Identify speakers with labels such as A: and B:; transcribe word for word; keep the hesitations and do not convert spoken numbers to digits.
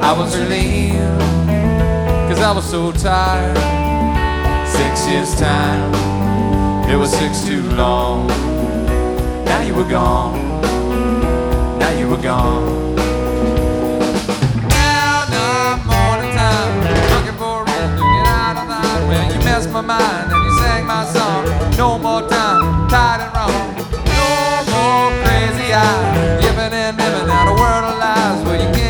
A: I was relieved, cause I was so tired. Six years time, it was six too long. Now you were gone, now you were gone. Now, now, morning time, looking for a reason to get out of line. Well, you messed my mind and you sang my song. No more time, tired and